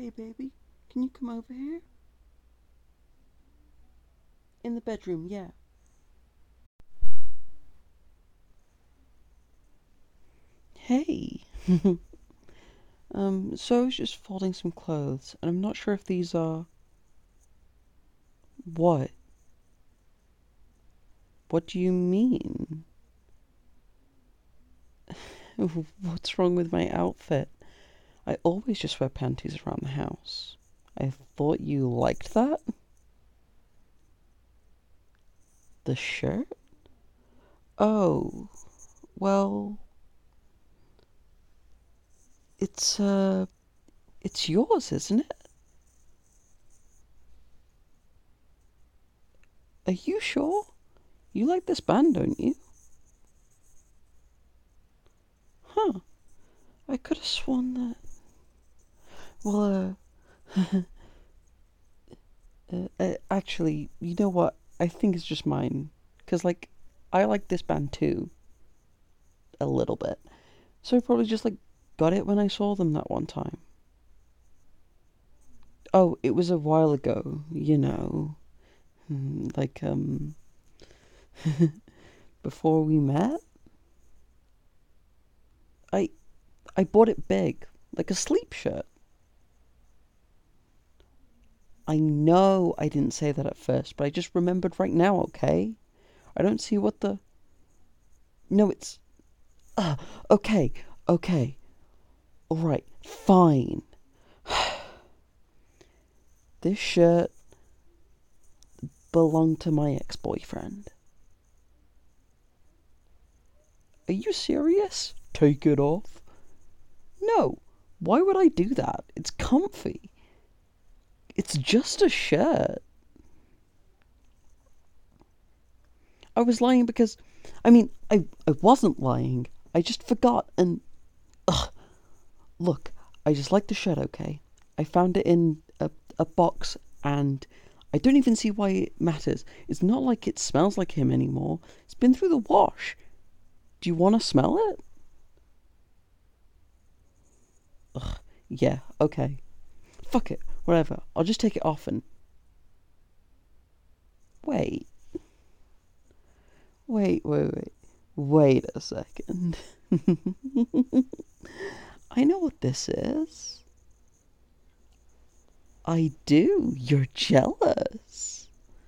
Hey, baby, can you come over here? In the bedroom, yeah. Hey. So I was just folding some clothes, and I'm not sure if these are. What? What do you mean? What's wrong with my outfit? I always just wear panties around the house. I thought you liked that? The shirt? Oh, well, it's, it's yours, isn't it? Are you sure? You like this band, don't you? Huh. I could have sworn that. Well, actually, you know what? I think it's just mine. Because, like, I like this band too. A little bit. So I probably just, like, got it when I saw them that one time. Oh, it was a while ago, you know. Like, before we met? I, I bought it big. Like a sleep shirt. I know I didn't say that at first, but I just remembered right now, okay? I don't see what the. No, it's. Okay, okay. Alright, fine. This shirt belonged to my ex boyfriend. Are you serious? Take it off? No. Why would I do that? It's comfy. It's just a shirt. I was lying because. I wasn't lying. I just forgot and. Ugh. Look, I just like the shirt, okay? I found it in a box and I don't even see why it matters. It's not like it smells like him anymore. It's been through the wash. Do you want to smell it? Ugh, yeah, okay. Fuck it, whatever. I'll just take it off and. Wait, wait. Wait a second. I know what this is. I do. You're jealous.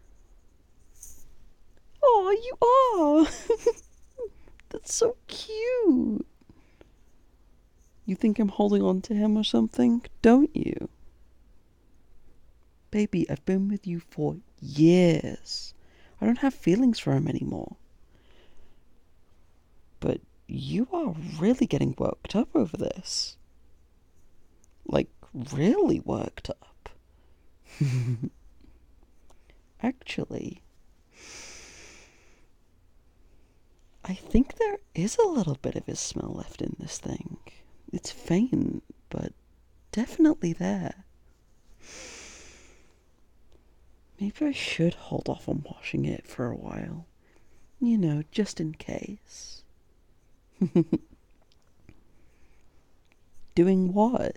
Oh, you are. That's so cute. You think I'm holding on to him or something, don't you? Baby, I've been with you for years. I don't have feelings for him anymore. But you are really getting worked up over this. Like, really worked up. Actually, I think there is a little bit of his smell left in this thing. It's faint, but definitely there. Maybe I should hold off on washing it for a while. You know, just in case. Doing what?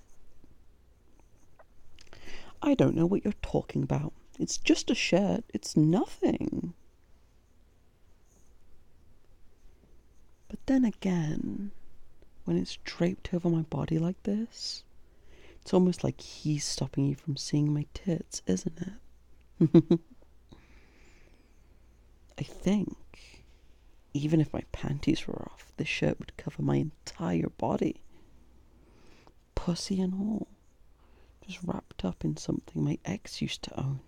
I don't know what you're talking about. It's just a shirt. It's nothing. But then again, when it's draped over my body like this, it's almost like he's stopping you from seeing my tits, isn't it? I think even if my panties were off, this shirt would cover my entire body. Pussy and all. Just wrapped up in something my ex used to own.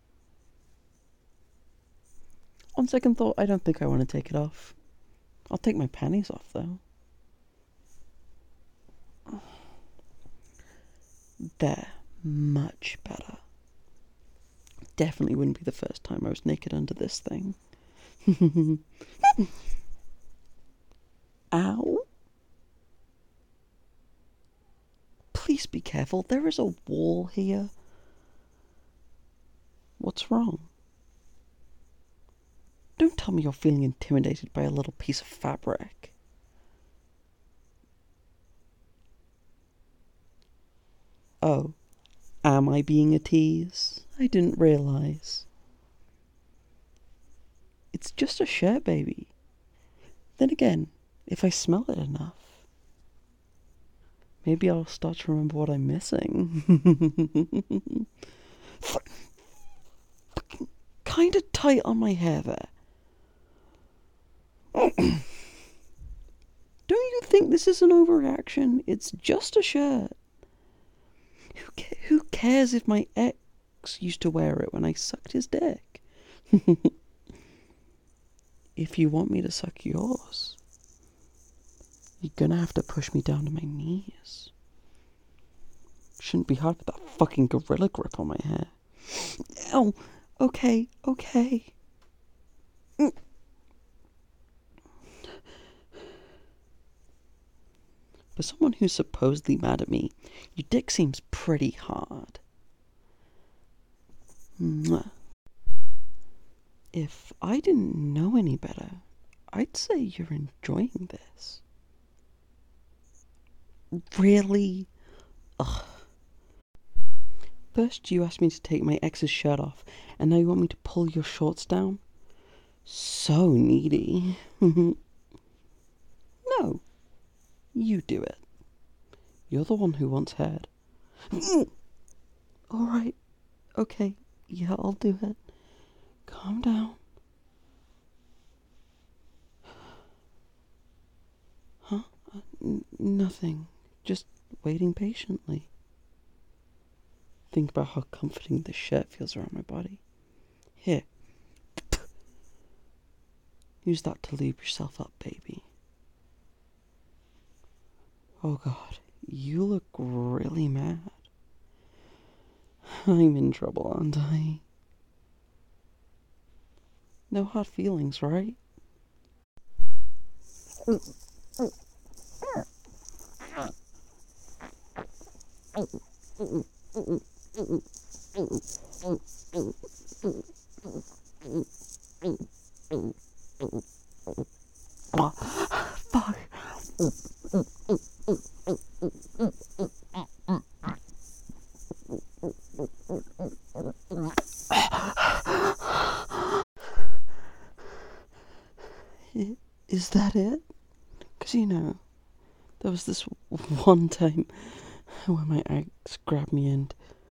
On second thought, I don't think I want to take it off. I'll take my panties off, though. There. Much better. Definitely wouldn't be the first time I was naked under this thing. Ow. Please be careful. There is a wall here. What's wrong? Don't tell me you're feeling intimidated by a little piece of fabric. Oh, Am I being a tease? I didn't realise. It's just a shirt, baby. Then again, if I smell it enough, maybe I'll start to remember what I'm missing. Kinda tight on my hair there. Don't you think this is an overreaction? It's just a shirt. Who cares if my ex used to wear it when I sucked his dick? If you want me to suck yours, you're gonna have to push me down to my knees. Shouldn't be hard with that fucking gorilla grip on my hair. Ow! Okay. For someone who's supposedly mad at me, your dick seems pretty hard. Mwah. If I didn't know any better, I'd say you're enjoying this. Really? Ugh. First you asked me to take my ex's shirt off, and now you want me to pull your shorts down? So needy. No, you do it. You're the one who wants head. Alright, okay, yeah, I'll do it. Calm down. Huh? Nothing. Just waiting patiently. Think about how comforting this shirt feels around my body. Here. Use that to lube yourself up, baby. Oh god, you look really mad. I'm in trouble, aren't I? No hard feelings, right? Oh, fuck. Is that it? Because, there was this one time when my ex grabbed me and...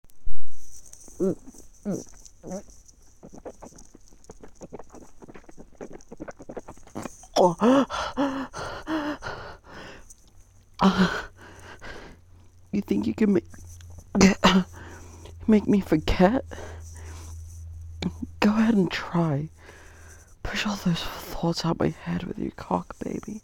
You think you can make me forget? Go ahead and try. Push all those thoughts out my head with your cock, baby.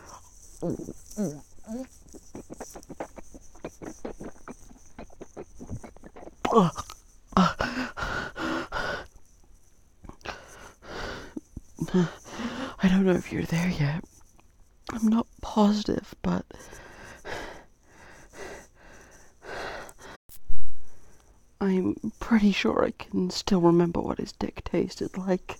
I don't know if you're there yet. I'm not positive, but... I'm pretty sure I can still remember what his dick tasted like.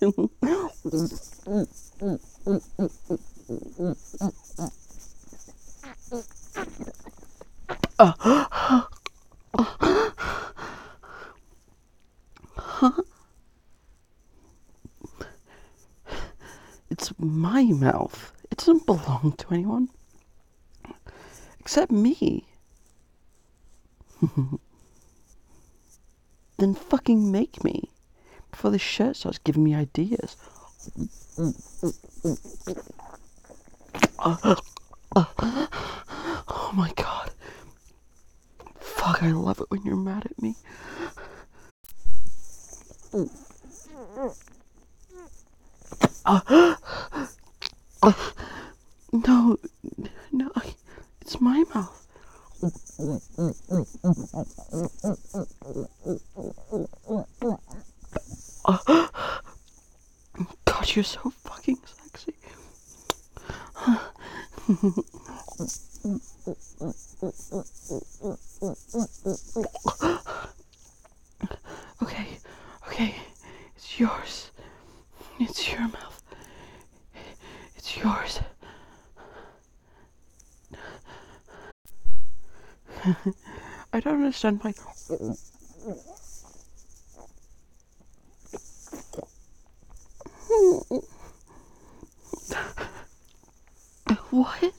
It's my mouth. It doesn't belong to anyone. Except me. Then fucking make me. Before this shirt starts giving me ideas. Oh my god. Fuck, I love it when you're mad at me. No, it's my mouth. God, you're so fucking sexy. Okay, it's yours. It's your mouth. It's yours. I don't understand why. What?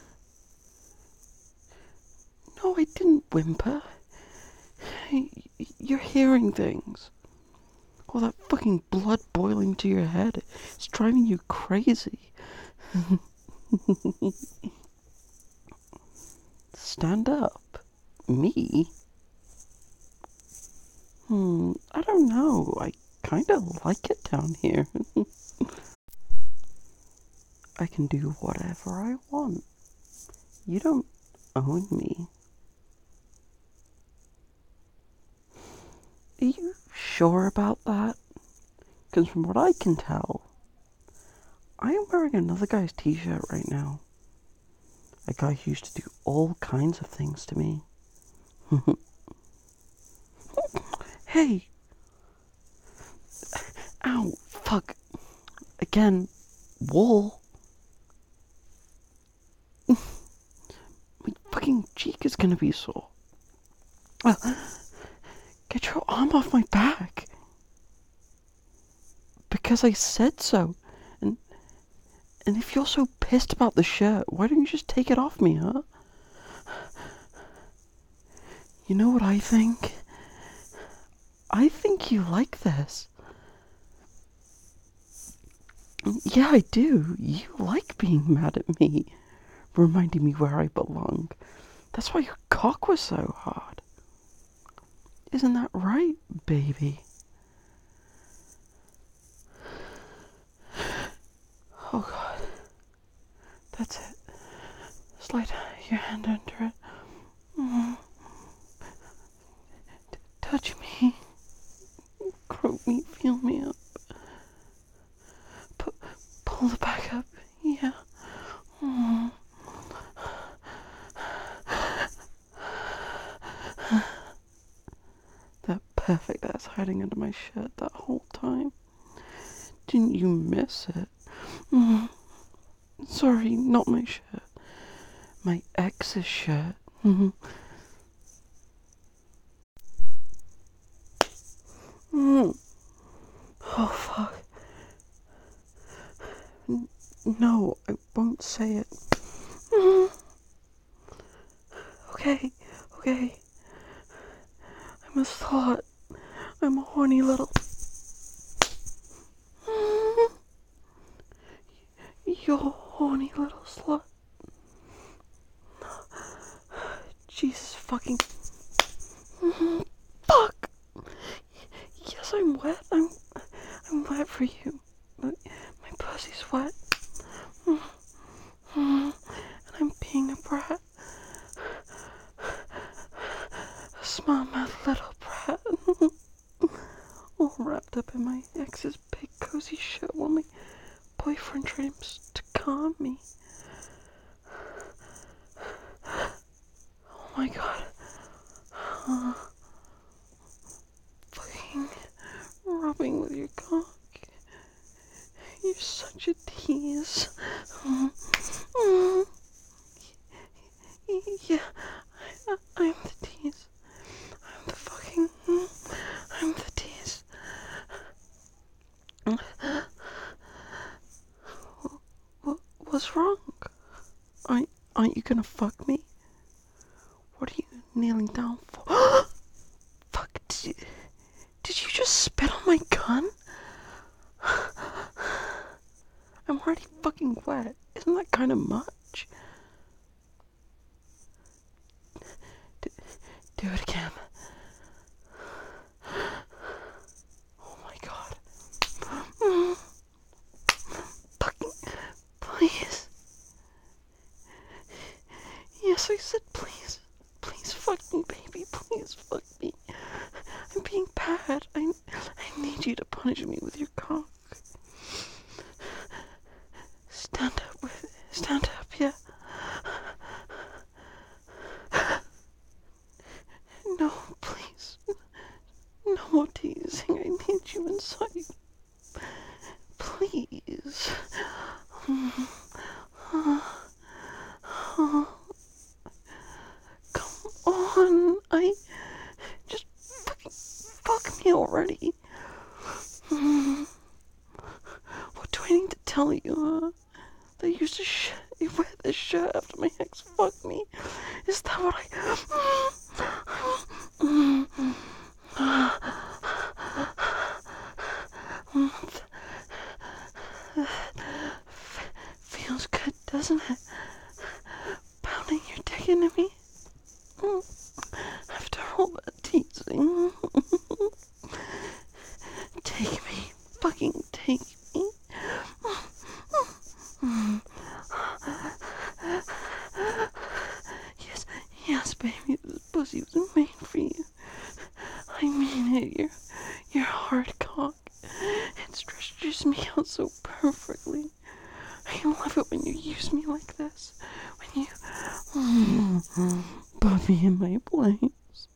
No, I didn't whimper. You're hearing things. All that fucking blood boiling to your head. It's driving you crazy. Stand up. Me? I don't know. I kinda like it down here. I can do whatever I want. You don't own me. Are you sure about that? Because from what I can tell, I am wearing another guy's t-shirt right now. A guy who used to do all kinds of things to me. Hey! Ow! Fuck! Again! Wall! My fucking cheek is gonna be sore. Get your arm off my back! Because I said so. And if you're so pissed about the shirt, why don't you just take it off me, huh? You know what I think? I think you like this. Yeah, I do. You like being mad at me, reminding me where I belong. That's why your cock was so hard. Isn't that right, baby? Oh God. That's it. Slide your hand under it. Touch me. Croak me, feel me up. Pull the back up. Yeah. That perfect ass hiding under my shirt that whole time. Didn't you miss it? Sorry, not my shirt. My ex's shirt. Oh, fuck. No, I won't say it. Okay. I'm a slut. I'm a horny little... You're a horny little slut. Jesus fucking... Fuck! Yes, I'm wet. I'm wet for you. My pussy's wet. And I'm being a brat. A small mad little brat. All wrapped up in my ex's big cozy shit while my boyfriend tries to calm me. Oh my God. Fucking rubbing with your cock. You're such a tease. Yeah, I'm the tease. I'm the tease. What's wrong? Aren't you gonna fuck me? What are you kneeling down for? Fuck, did you just spit on my gun? I'm already fucking wet. Isn't that kind of much? Do it again. Oh my God. Fucking, please. Yes, I said please. Please fuck me, baby. Please fuck me. I'm being bad. I need you to punish me with your cock. Stand up, yeah. No, please. No more teasing. I need you inside. Please. Come on. Just fucking fuck me already. What do I need to tell you, That you used to wear this shirt after my ex fucked me? Is that what feels good, doesn't it? Pounding your dick into me? After all that teasing. Take me. Fucking take me. Yes, baby, this pussy was made for you. I mean it, your hard cock. It stretches me out so perfectly. I love it when you use me like this. When you put me in my place.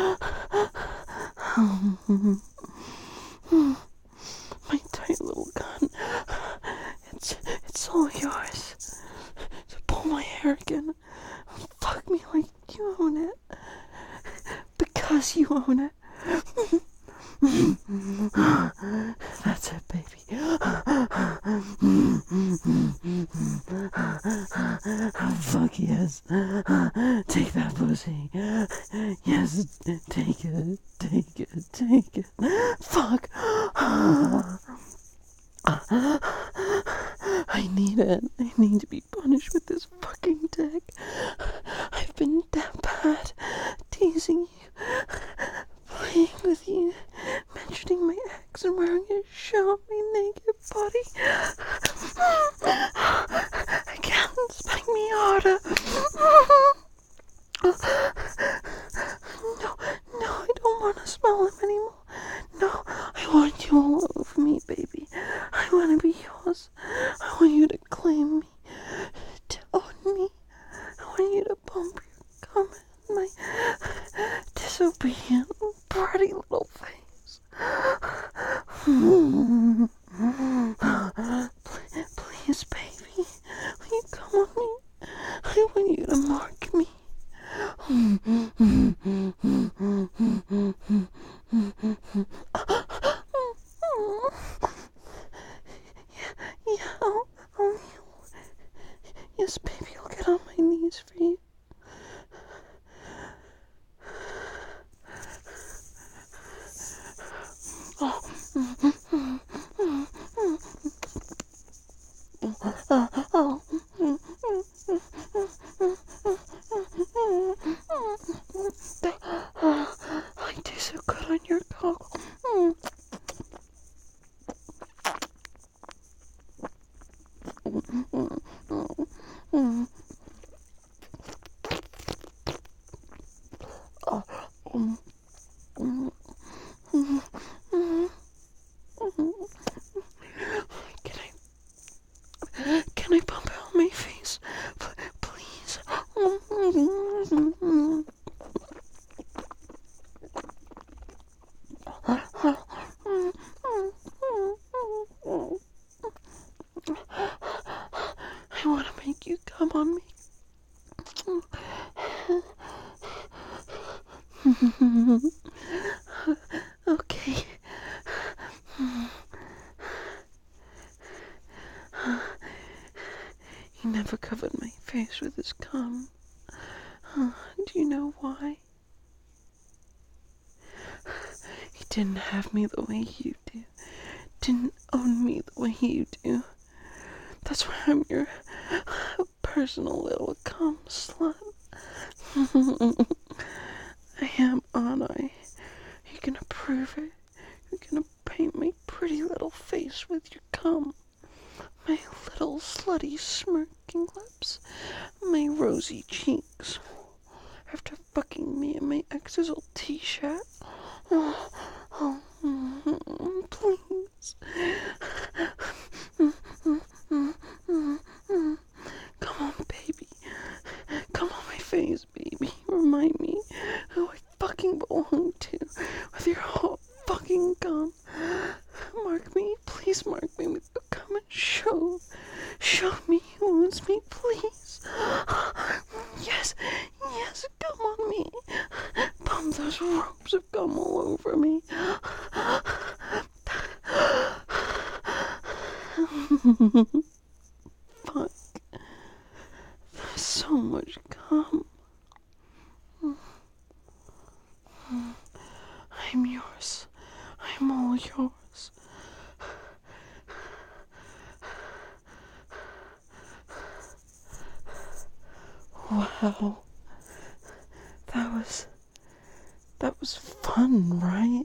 My tight little gun. It's all yours. So pull my hair again. Fuck me like you own it. Because you own it. That's it, baby. Fuck yes. Take that pussy. Yes, take it. Fuck. I need it. I need to be punished with this fucking dick. I've been that bad teasing you, playing with you, mentioning my ex and wearing his shirt on my naked body. I can't spank me harder. No, I don't want to smell him anymore. No, I want you all over me, baby. I want to be yours. I want you to claim me, to own me. I want you to bump your cum in my disobedient, pretty little face. Please, baby, will you come on me? I want you to mark me. Yes, baby, I'll get on my knees for you. I do so good on your cock. Can I bump it on my face? Please. I want to make you come on me. Okay. He never covered my face with his cum. Do you know why? He didn't have me the way you do. Didn't own me the way you do. That's why I'm your personal little cum slut. I am, aren't I? You're gonna prove it. You're gonna paint my pretty little face with your cum. My little slutty smirking lips. My rosy cheeks. After fucking me in my ex's old t-shirt. Please. Come on, baby. Come on my face, baby. Remind me who I fucking belong to with your hot fucking cum. Mark me, please mark me with your cum and show me who owns me, please. Yes, come on me. Those ropes have come all over me. Fuck. There's so much cum. I'm yours. I'm all yours. Wow. That was fun, right?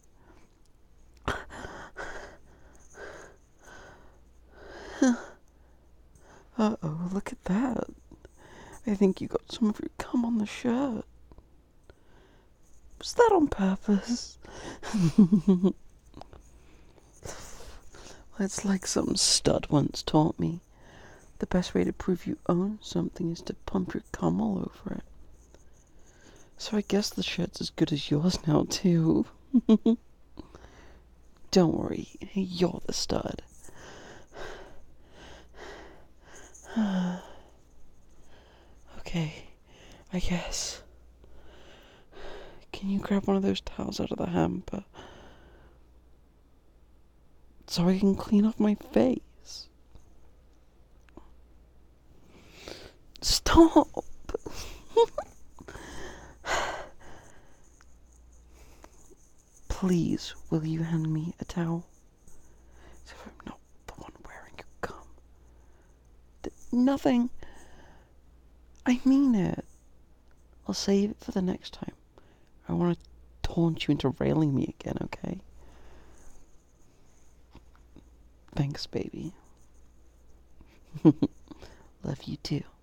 Uh-oh, look at that. I think you got some of your cum on the shirt. Was that on purpose? It's like some stud once taught me. The best way to prove you own something is to pump your cum all over it. So I guess the shirt's as good as yours now, too. Don't worry, you're the stud. Okay, I guess. Can you grab one of those towels out of the hamper? So I can clean off my face. Stop! Please, will you hand me a towel? As if I'm not the one wearing your cum. Nothing. I mean it. I'll save it for the next time. I want to taunt you into railing me again, okay? Thanks, baby. Love you too.